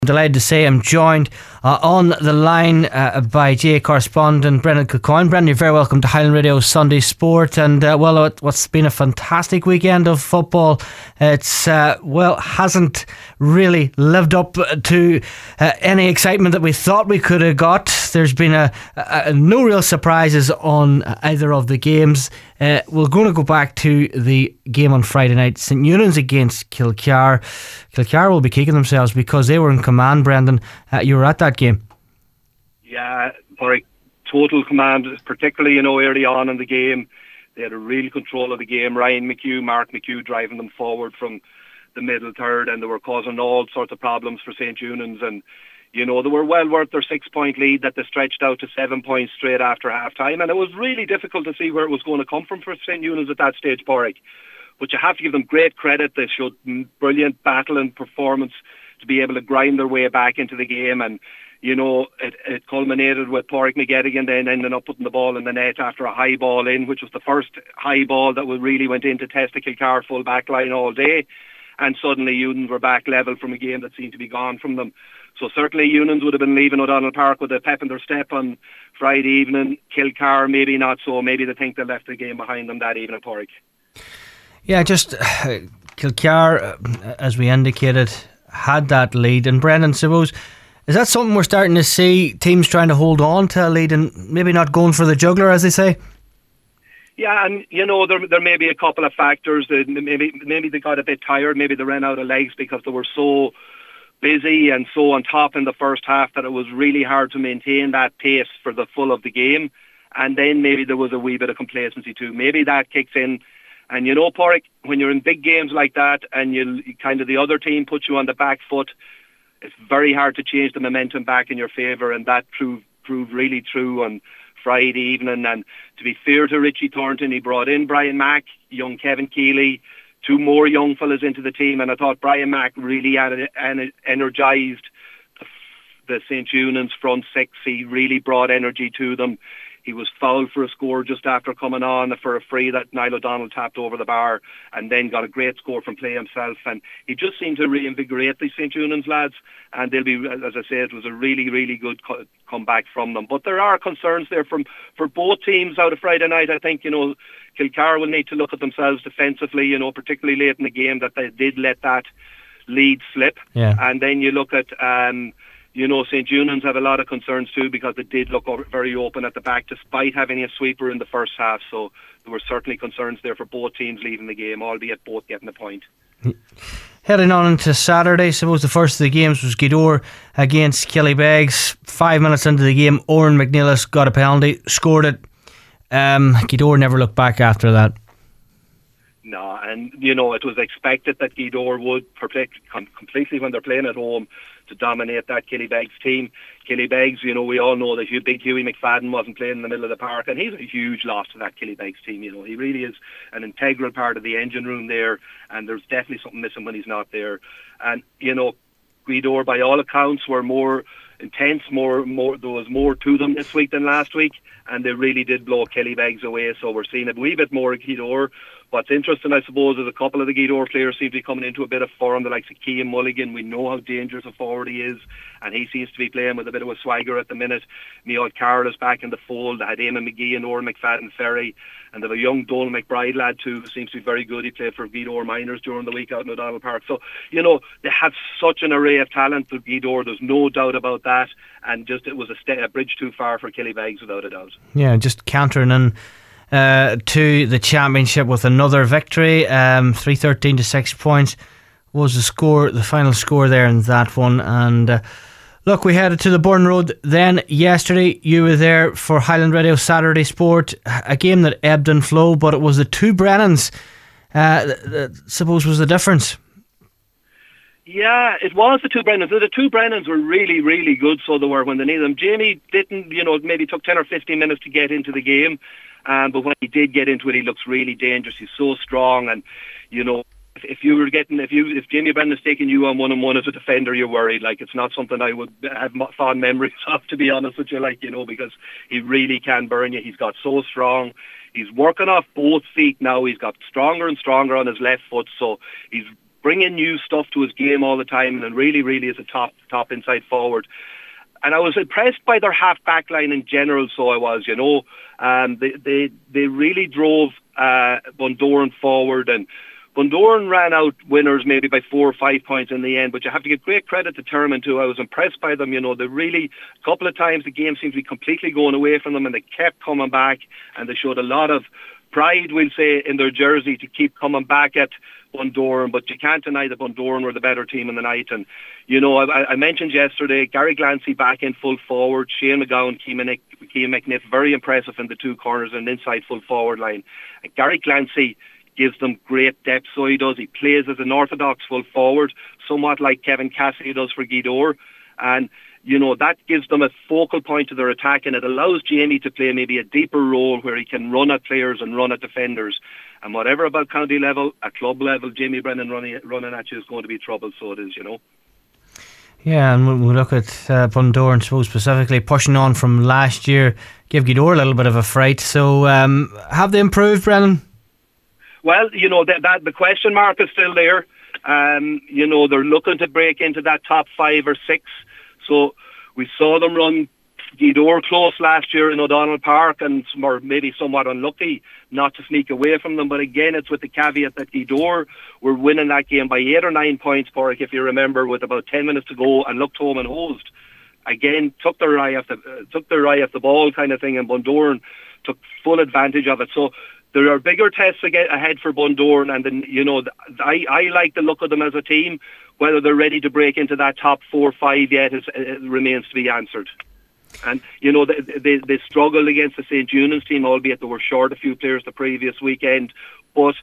Delighted to say I'm joined on the line by GA correspondent Brendan Kilcoyne. Brendan, you're very welcome to Highland Radio Sunday Sport. And what's been a fantastic weekend of football. It's hasn't really lived up to any excitement that we thought we could have got. There's been no real surprises on either of the games. We're going to go back to the game on Friday night, St Eunan's against Kilcar. Kilcar will be kicking themselves because they were in command, Brendan. You were at that game. Yeah, Porrick, total command, particularly, early on in the game. They had a real control of the game. Ryan McHugh, Mark McHugh driving them forward from the middle third, and they were causing all sorts of problems for St Eunan's. And they were well worth their 6-point lead that they stretched out to 7 points straight after half-time. And it was really difficult to see where it was going to come from for St Eunan's at that stage, Porrick. But you have to give them great credit. They showed brilliant battle and performance to be able to grind their way back into the game. And, it culminated with Porrick McGettigan then ending up putting the ball in the net after a high ball in, which was the first high ball that really went in to test the Kilcar full back line all day. And suddenly Eunans were back level from a game that seemed to be gone from them. So certainly Eunans would have been leaving O'Donnell Park with a pep in their step on Friday evening. Kilcar, maybe not so. Maybe they think they left the game behind them that evening, Porrick. Yeah, just Kilcar, as we indicated, had that lead. And Brendan, suppose, is that something we're starting to see, teams trying to hold on to a lead and maybe not going for the juggler, as they say? Yeah, and there may be a couple of factors. Maybe they got a bit tired. Maybe they ran out of legs because they were so busy and so on top in the first half that it was really hard to maintain that pace for the full of the game. And then maybe there was a wee bit of complacency too. Maybe that kicks in. And Porrick, when you're in big games like that and you kind of the other team puts you on the back foot, it's very hard to change the momentum back in your favour, and that proved really true on Friday evening. And to be fair to Richie Thornton, he brought in Brian Mack, young Kevin Keeley, two more young fellas into the team, and I thought Brian Mack really energised the St Eunan's front six. He really brought energy to them. He was fouled for a score just after coming on for a free that Niall O'Donnell tapped over the bar, and then got a great score from play himself. And he just seemed to reinvigorate the St Eunan's lads, and they'll be, as I said, it was a really, really good comeback from them. But there are concerns there for both teams out of Friday night. I think, Kilcar will need to look at themselves defensively, particularly late in the game, that they did let that lead slip. Yeah. And then you look at St Eunan's have a lot of concerns too, because they did look very open at the back despite having a sweeper in the first half. So there were certainly concerns there for both teams leaving the game, albeit both getting the point. Heading on into Saturday, suppose the first of the games was Gweedore against Killybegs. 5 minutes into the game, Oren McNeilis got a penalty, scored it. Gweedore never looked back after that. No, and it was expected that Gweedore would protect completely when they're playing at home to dominate that Killybegs team. Killybegs, we all know that big Hughie McFadden wasn't playing in the middle of the park, and he's a huge loss to that Killybegs team. He really is an integral part of the engine room there, and there's definitely something missing when he's not there. And Gweedore, by all accounts, were more intense, more. There was more to them this week than last week, and they really did blow Killybegs away. So we're seeing a wee bit more of Gweedore. What's interesting, I suppose, is a couple of the Gweedore players seem to be coming into a bit of form. The likes of Cian Mulligan, we know how dangerous a forward he is, and he seems to be playing with a bit of a swagger at the minute. Neil Carroll is back in the fold. They had Eamon McGee and Oren McFadden Ferry, and they have a young Donal McBride lad too, who seems to be very good. He played for Gweedore Miners during the week out in O'Donnell Park. So, they have such an array of talent for Gweedore, there's no doubt about that, and just it was a bridge too far for Killybegs without a doubt. Yeah, just countering in to the championship with another victory. 3-13 to 6 points was the final score there in that one. And look, we headed to the Burn Road then yesterday. You were there for Highland Radio Saturday Sport, a game that ebbed and flowed, but it was the two Brennans suppose was the difference. Yeah, it was the two Brennans. The two Brennans were really, really good, so they were when they needed them. Jamie didn't, maybe took 10 or 15 minutes to get into the game. But when he did get into it, he looks really dangerous. He's so strong, and if Jamie Brendan's taking you on 1-on-1 as a defender, you're worried. Like, it's not something I would have fond memories of, to be honest with you. Because he really can burn you. He's got so strong. He's working off both feet now. He's got stronger and stronger on his left foot, so he's bringing new stuff to his game all the time, and really, really is a top inside forward. And I was impressed by their half-back line in general, so I was, They really drove Bundoran forward, and Bundoran ran out winners maybe by 4 or 5 points in the end, but you have to give great credit to Termon too. I was impressed by them. They really, a couple of times the game seemed to be completely going away from them, and they kept coming back, and they showed a lot of pride, we'll say, in their jersey to keep coming back at Bundoran, but you can't deny that Bundoran were the better team in the night. And, I mentioned yesterday, Gary Glancy back in full forward, Shane McGowan, Keegan McNiff, very impressive in the two corners and inside full forward line. And Gary Glancy gives them great depth, so he does. He plays as an orthodox full forward, somewhat like Kevin Cassidy does for Gweedore. And, that gives them a focal point to their attack, and it allows Jamie to play maybe a deeper role where he can run at players and run at defenders. And whatever about county level, at club level, Jamie Brennan running at you is going to be trouble, so it is, Yeah, and when we look at Bundoran, I suppose specifically pushing on from last year, give Gweedore a little bit of a fright. So have they improved, Brennan? Well, that the question mark is still there. They're looking to break into that top 5 or 6. So we saw them run Gweedore close last year in O'Donnell Park, and were maybe somewhat unlucky not to sneak away from them. But again, it's with the caveat that Gweedore were winning that game by 8 or 9 points, Porrick, if you remember, with about 10 minutes to go, and looked home and hosed. Again, took their eye off the ball kind of thing, and Bundoran took full advantage of it. So there are bigger tests ahead for Bundoran, and then, I like the look of them as a team. Whether they're ready to break into that top 4 or 5 yet it remains to be answered. And, they struggled against the St. Eunan's team, albeit they were short a few players the previous weekend. But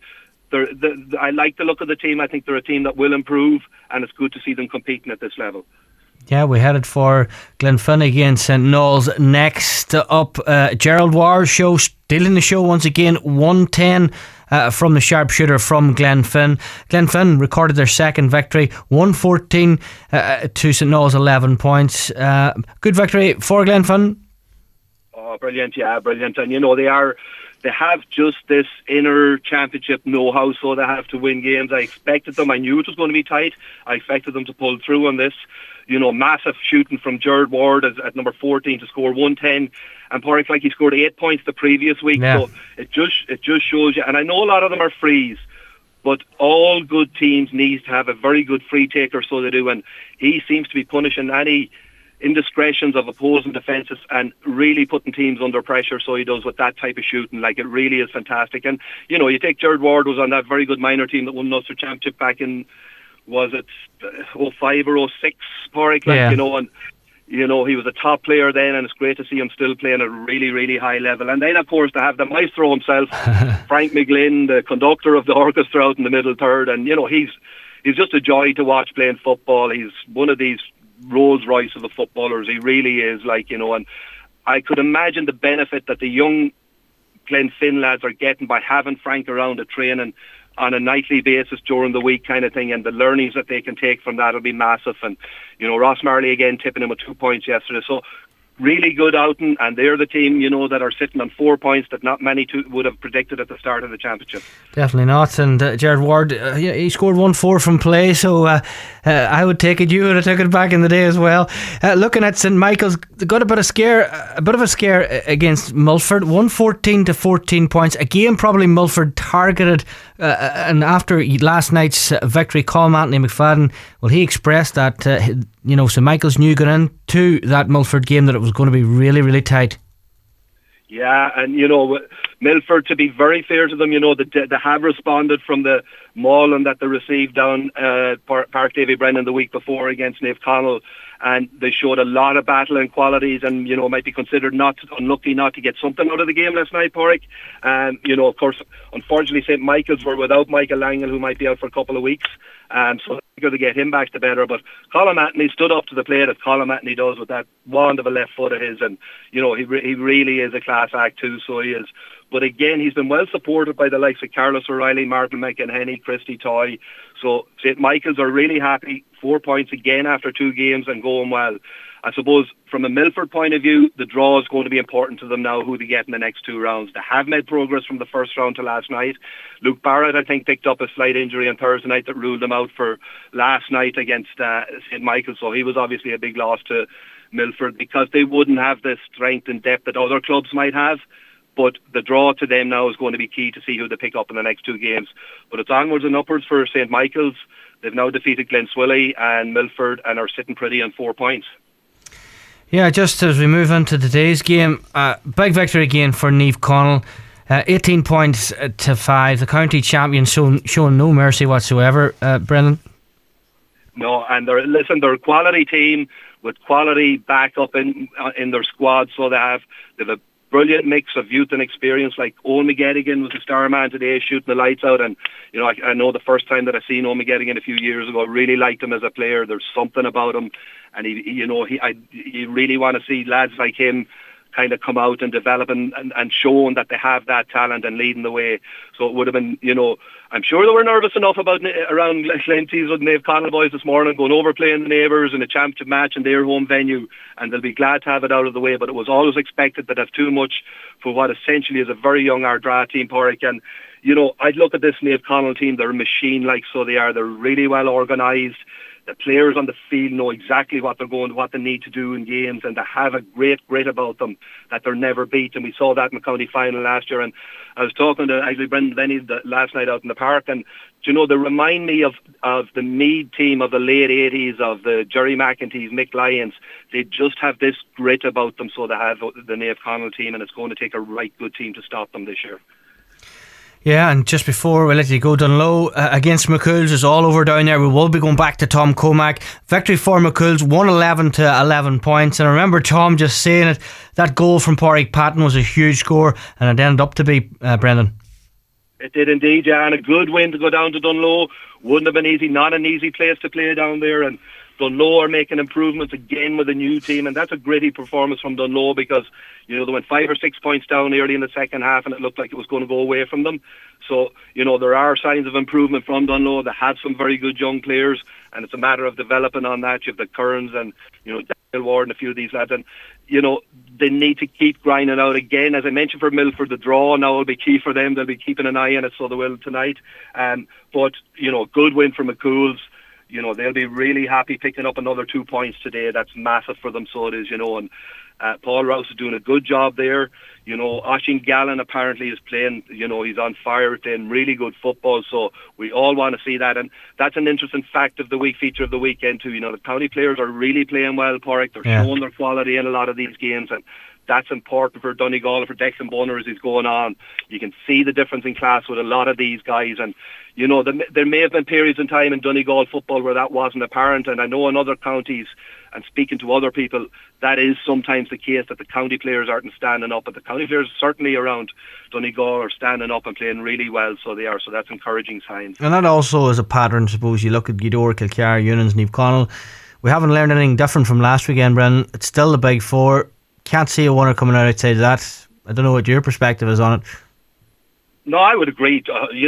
I like the look of the team. I think they're a team that will improve, and it's good to see them competing at this level. Yeah, we headed for Glenfin against St. Knowles. Next up, Gerald War's show, still in the show once again, 110 from the sharpshooter from Glenfin. Glenfin recorded their second victory, 114 to St. Knowles, 11 points. Good victory for Glenfin. Oh, brilliant, yeah, brilliant. And, they have just this inner championship know-how, so they have to win games. I expected them. I knew it was going to be tight. I expected them to pull through on this. Massive shooting from Gerard Ward at number 14 to score 110. And Porrick, like, he scored 8 points the previous week. Yeah. So it just shows you. And I know a lot of them are frees, but all good teams need to have a very good free taker, so they do. And he seems to be punishing any indiscretions of opposing defences and really putting teams under pressure, so he does with that type of shooting. Like, it really is fantastic. And, you take Gerard Ward, was on that very good minor team that won Ulster Championship back in, was it 05 or 06, Porrick? Yeah. And, he was a top player then, and it's great to see him still playing at a really, really high level. And then, of course, to have the maestro himself, Frank McGlynn, the conductor of the orchestra out in the middle third. And, he's just a joy to watch playing football. He's one of these Rolls Royce of the footballers. He really is, and I could imagine the benefit that the young Glenfin lads are getting by having Frank around at training on a nightly basis during the week kind of thing, and the learnings that they can take from that will be massive. And Ross Marley again tipping him with 2 points yesterday, so really good outing, and they're the team that are sitting on 4 points that not many would have predicted at the start of the championship. Definitely not. And Gerard Ward, he scored 1-4 from play, so I would take it. You would have taken it back in the day as well. Looking at St. Michael's, they got a bit of a scare against Mulford, 114 to 14 points. A game probably Mulford targeted, and after last night's victory, Colm Anthony McFadden, well, he expressed that St. Michael's knew going into that Mulford game that it was going to be really, really tight. Yeah, and Milford, to be very fair to them, they have responded from the mauling that they received down Park Davy Brennan the week before against Naomh Conaill, and they showed a lot of battling qualities, and might be considered unlucky not to get something out of the game last night, Porrick. And of course, unfortunately, St. Michael's were without Michael Langan, who might be out for a couple of weeks, so they're to get him back to better. But Colm Anthony stood up to the plate, as Colm Anthony does, with that wand of a left foot of his, and he really is a class act too. So he is But again, he's been well supported by the likes of Carlos O'Reilly, Martin McEnhenny, Christy Toy. So St. Michael's are really happy. 4 points again after 2 games and going well. I suppose from a Milford point of view, the draw is going to be important to them now, who they get in the next 2 rounds. They have made progress from the first round to last night. Luke Barrett, I think, picked up a slight injury on Thursday night that ruled them out for last night against St. Michael's. So he was obviously a big loss to Milford, because they wouldn't have the strength and depth that other clubs might have. But the draw to them now is going to be key to see who they pick up in the next 2 games. But it's onwards and upwards for St. Michael's. They've now defeated Glenswilly and Milford and are sitting pretty on 4 points. Yeah, just as we move into today's game, big victory again for Niamh Connell. 18 points to 5. The county champions showing no mercy whatsoever, Brendan. No, and they're a quality team with quality backup in their squad. So they have a brilliant mix of youth and experience. Like Owen McGettigan was the star man today, shooting the lights out. And you know, I know the first time that I seen Owen McGettigan a few years ago, I really liked him as a player. There's something about him, and you really want to see lads like him kind of come out and develop and showing that they have that talent and leading the way. So it would have been, I'm sure they were nervous enough around Glentees with the Niamh Connell boys this morning, going over playing the neighbours in a championship match in their home venue, and they'll be glad to have it out of the way. But it was always expected that have too much for what essentially is a very young Ardra team, Porrick. And I'd look at this Niamh Connell team, they're a machine, like, so they are. They're really well organised. The players on the field know exactly what they need to do in games, and they have a great grit about them that they're never beat. And we saw that in the county final last year. And I was talking to actually Brendan Benny last night out in the park, and they remind me of the Meath team of the late 80s, of the Jerry McEntees, Mick Lyons. They just have this grit about them, so they have the Niamh Connell team, and it's going to take a right good team to stop them this year. Yeah, and just before we let you go, Dunloe against McCool's is all over down there. We will be going back to Tom Comack. Victory for McCool's, 111 to 11 points. And I remember Tom just saying it, that goal from Porrick Patton was a huge score, and it ended up to be, Brendan. It did indeed, yeah, and a good win to go down to Dunloe. Wouldn't have been easy, not an easy place to play down there, and Dunloe are making improvements again with a new team, and that's a gritty performance from Dunloe, because they went 5 or 6 points down early in the second half, and it looked like it was going to go away from them. So there are signs of improvement from Dunloe. They have some very good young players, and it's a matter of developing on that. You have the Kearns and Daniel Ward and a few of these lads, and they need to keep grinding out again. As I mentioned for Milford, the draw now will be key for them. They'll be keeping an eye on it, so they will tonight. But good win for McCool's. They'll be really happy picking up another 2 points today. That's massive for them, so it is, and Paul Rouse is doing a good job there. Oisin Gallen apparently is playing, he's on fire, playing really good football, so we all want to see that. And that's an interesting fact of the week, feature of the weekend too. The county players are really playing well, Porrick. They're showing their quality in a lot of these games, and that's important for Donegal and for Declan Bunner as he's going on. You can see the difference in class with a lot of these guys, and there may have been periods in time in Donegal football where that wasn't apparent, and I know in other counties, and speaking to other people, that is sometimes the case, that the county players aren't standing up, but the county players certainly around Donegal are standing up and playing really well, so they are, so that's encouraging signs. And that also is a pattern, suppose. You look at Gweedore, Kilcar, Eunans, Niamh Connell. We haven't learned anything different from last weekend, Brendan. It's still the big four. Can't see a winner coming out outside of that. I don't know what your perspective is on it. No, I would agree.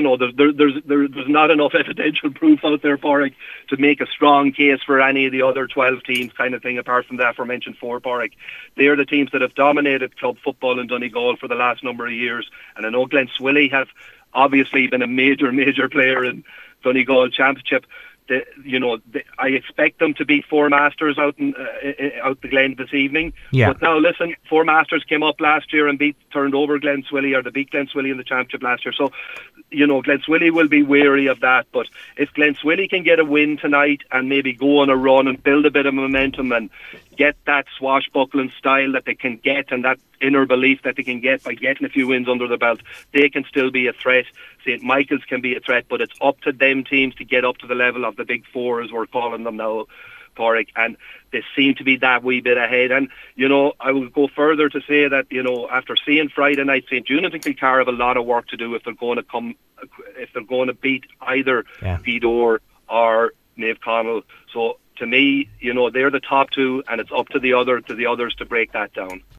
There's not enough evidential proof out there, Porrick, to make a strong case for any of the other 12 teams kind of thing, apart from the aforementioned 4, Porrick. They are the teams that have dominated club football in Donegal for the last number of years. And I know Glenswilly have obviously been a major player in Donegal Championship. I expect them to beat Four Masters out the Glen this evening. Yeah. But now listen, Four Masters came up last year and turned over Glenswilly, or they beat Glenswilly in the championship last year. So, Glenswilly will be wary of that. But if Glenswilly can get a win tonight and maybe go on a run and build a bit of momentum and get that swashbuckling style that they can get, and that inner belief that they can get by getting a few wins under the belt, they can still be a threat. St. Michael's can be a threat, but it's up to them teams to get up to the level of the big four, as we're calling them now, Porrick, and they seem to be that wee bit ahead. And I will go further to say that after seeing Friday night, St. Eunans and Kilcar have a lot of work to do if they're going to beat either Gweedore or Niamh Connell. So to me, they're the top two, and it's up to the others to break that down.